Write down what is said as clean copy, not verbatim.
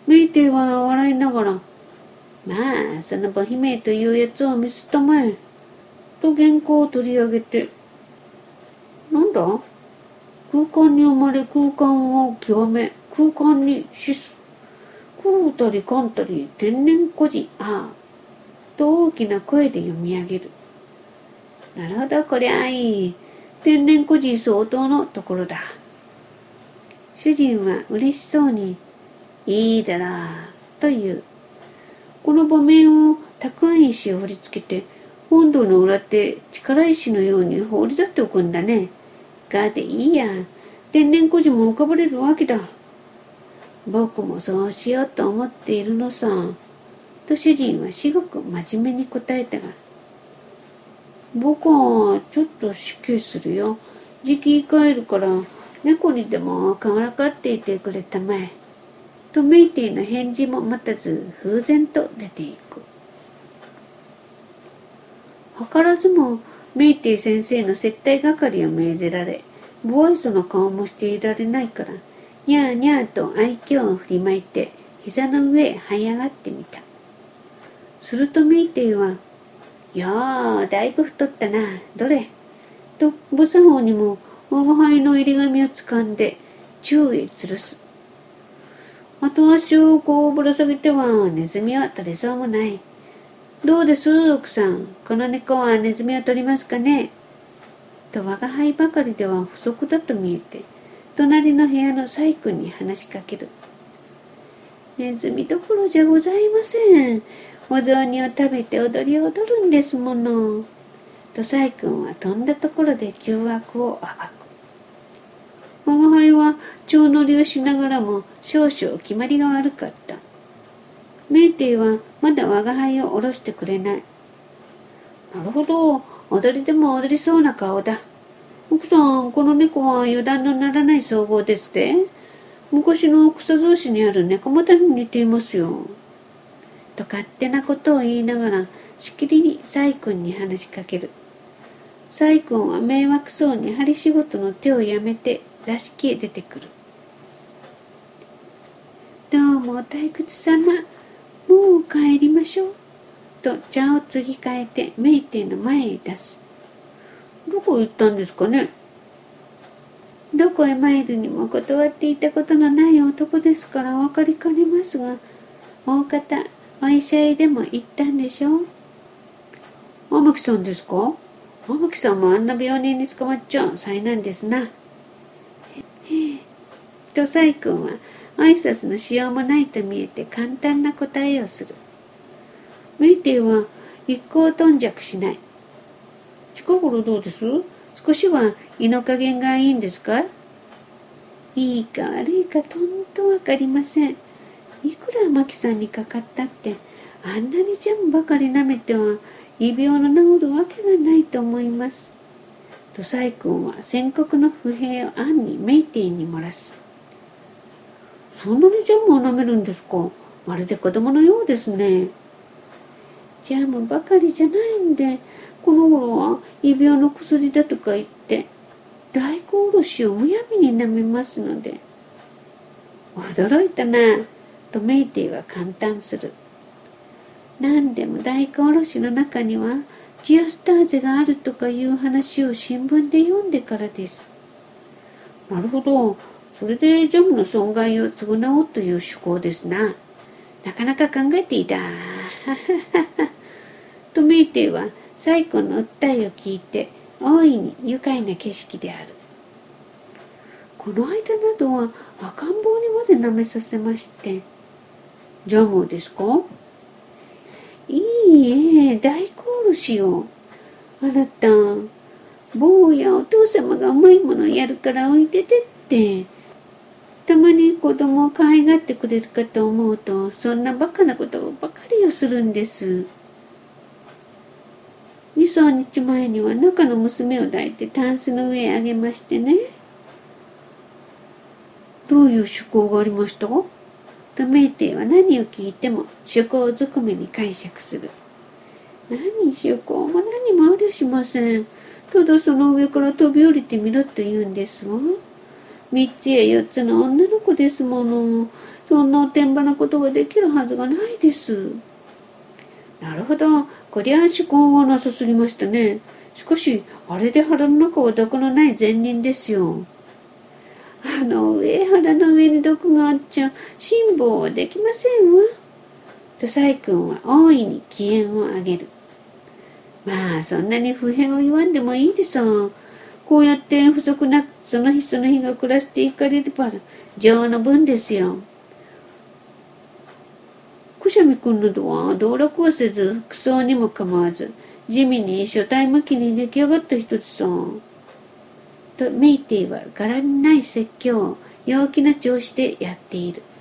メイテイは笑いながら、まあ、そのボヒメイというやつを見せたまえ。と原稿を取り上げて、なんだ？空間に生まれ空間を極め、空間に死す。食うたりかんたり天然孤児ああ。と大きな声で読み上げる。なるほど、こりゃいい。天然孤児相当のところだ。主人は嬉しそうに、いいだろう、という。この場面をたくあん石を振り付けて、本堂の裏手力石のように放り出しておくんだね。がでいいや。天然孤児も浮かばれるわけだ。僕もそうしようと思っているのさ。と主人は至極真面目に答えたが、僕はちょっと失敬するよ。じき帰るから猫にでもからかっていてくれたまえ。とメイティの返事も待たず風然と出ていく。図らずもメイティ先生の接待係を命ぜられ、不愛想な顔もしていられないから、にゃーにゃーと愛嬌を振りまいて膝の上へ這い上がってみた。するとメイティは、よー、だいぶ太ったな、どれ。と無作法にも我輩の襟髪をつかんで宙へ吊るす。後足をこうぶら下げてはネズミは取れそうもない。どうです奥さん、この猫はネズミを取りますかね。と我が輩ばかりでは不足だと見えて、隣の部屋のサイ君に話しかける。ネズミどころじゃございません。お雑煮を食べて踊り踊るんですもの。とサイ君は飛んだところで凶悪を暴く。我が輩は蝶乗りをしながらも少々決まりが悪かった。メイテイはまだ我が輩を下ろしてくれない。なるほど、踊りでも踊りそうな顔だ。奥さん、この猫は油断のならない総合ですって。昔の草草子にある猫股に似ていますよ。と勝手なことを言いながらしきりにサイ君に話しかける。サイ君は迷惑そうに針仕事の手をやめて座敷へ出てくる。どうもお退屈様、もう帰りましょう。と茶を継ぎ替えてメイティの前へ出す。どこへ行ったんですかね。どこへ参るにも断っていたことのない男ですから分かりかねますが、大方お医者へでも行ったんでしょう。天木さんですか。天木さんもあんな病人に捕まっちゃ災難ですな。とサイ君は挨拶のしようもないと見えて簡単な答えをする。メイティは一向頓着しない。近頃どうです？少しは胃の加減がいいんですか？いいか悪いかとんとわかりません。いくら天木さんにかかったってあんなにジャムばかり舐めては胃病の治るわけがないと思います。とサイ君は宣告の不平を暗にメイティに漏らす。そんなにジャムを舐めるんですか。まるで子供のようですね。ジャムばかりじゃないんで、この頃は胃病の薬だとか言って大根おろしをむやみに舐めますので。驚いたな。とメイティは感嘆する。何でも大根おろしの中にはジアスターゼがあるとかいう話を新聞で読んでからです。なるほど。それでジャムの損害を償おうという趣向ですな。なかなか考えていた。とメイティはサイ君の訴えを聞いて大いに愉快な景色である。この間などは赤ん坊にまで舐めさせまして。ジャムですか。いいえ、大根おろしを。あなた、坊やお父様がうまいものやるからおいでてって。たまに子供を可愛がってくれるかと思うと、そんなバカなことばかりをするんです。2、3日前には中の娘を抱いてタンスの上へあげましてね。どういう趣向がありました？とメイティは何を聞いても趣向ずくめに解釈する。何趣向も何もありゃしません。ただその上から飛び降りてみろと言うんですわ。3つや4つの女の子ですもの。 そんなおてんばなことができるはずがないです。なるほど。こりゃ思考がなさすぎましたね。しかし、あれで腹の中は毒のない善人ですよ。腹の上に毒があっちゃ辛抱はできませんわ。と細君は大いに機嫌を上げる。まあそんなに不平を言わんでもいいでさ。こうやって不足なくその日が暮らしていかれれば情の分ですよ。くしゃみくんなどは道楽はせず服装にも構わず地味に書体向きに出来上がった人でさ。とメイティは柄にない説教を陽気な調子でやっている。